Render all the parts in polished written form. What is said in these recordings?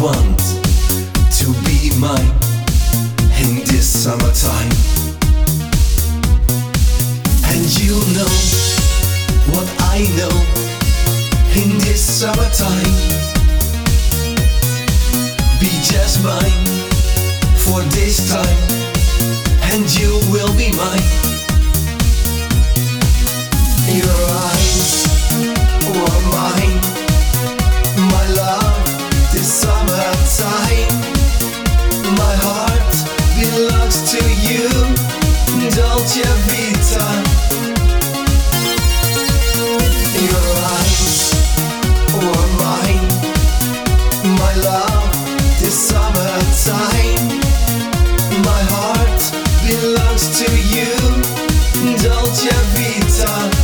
want to be mine in this summertime. And you know what I know in this summertime. Be just mine for this time, and you will be mine. Your eyes were mine, my love, this summertime. My heart belongs to you, Dolce Vita. Your eyes were mine, my love, this summertime. My heart belongs to you, Dolce Vita.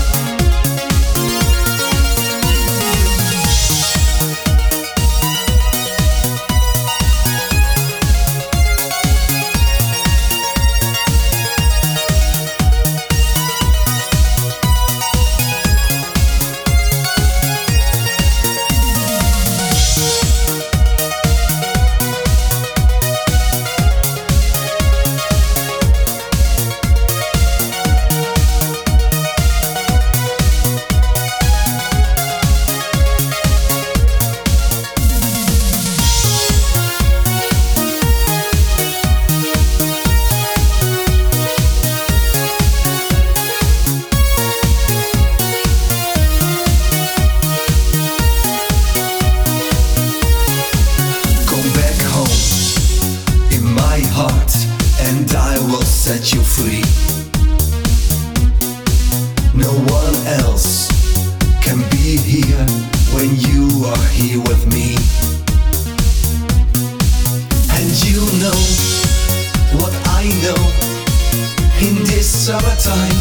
And I will set you free. No one else can be here when you are here with me. And you know what I know in this summertime.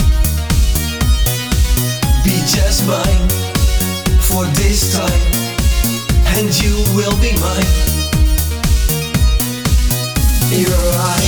Be just mine for this time, and you will be mine. Your eyes